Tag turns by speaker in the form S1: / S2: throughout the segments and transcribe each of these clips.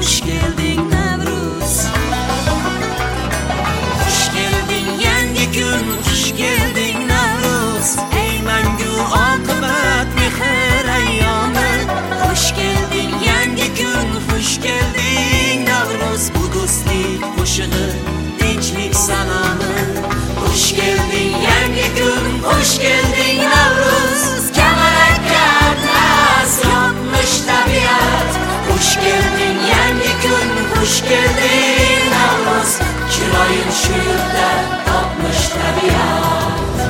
S1: hoş geldin Nevruz. Hoş geldin yangi kun, hoş geldin Nevruz. Ey mangu oqibat mehr ayyomi. Hoş geldin yangi kun, hoş geldin Nevruz. Bu do'stlik qo'shig'i, tinchlik salomı. Hoş geldin yangi kun, hoş geldin Nevruz. Kamalakka atlas yopmish tabiat. Hoş geldin yangi kun, hoş geldin Nevruz. Chiroying shu yurtda topmish tabiat.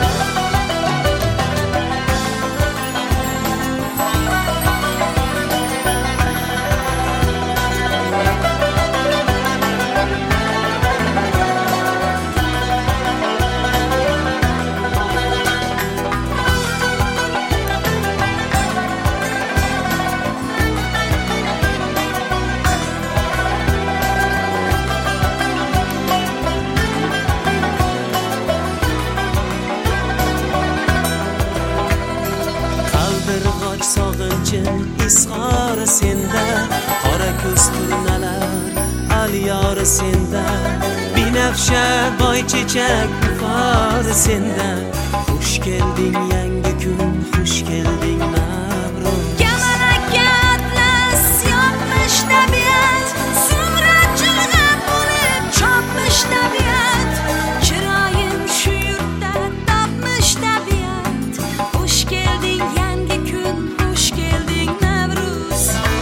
S1: Sog'inchim izhori senda, qora ko'z turnalar aliyori senda, binafsha boy chechak buxori senda. Xush kelding yangi kun, xush kelding Nevruz. Kamalakka atlas yopmish tabiat, so'ngra chirg'ab bo'lib chopmish tabiat. Chiroyim shu yurtda topmish tabiat. Xush kelding yangi kun, hoş geldin Nevruz.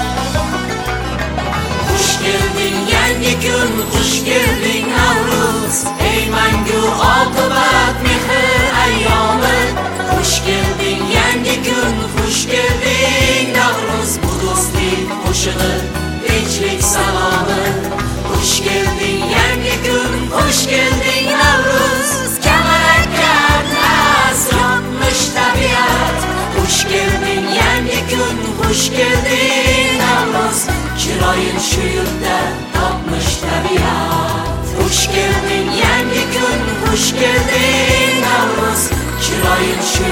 S1: Hoş geldin yangi kun, hoş geldin Nevruz. Ey mangu oqibat mehr ayyomi. Hoş geldin yangi kun, hoş geldin Nevruz. Bu do'stlik qo'shig'i, tinchlik salomı. Hoş geldin yangi kun, hoş geldin Nevruz. Kamalakka atlas yopmish tabiat. Hoş geldin yangi kun, hoş geldin Nevruz. Chiroying shu yurtda topmish tabiat. Hoş geldin yangi kun, hoş geldin Nevruz. Chiroying shu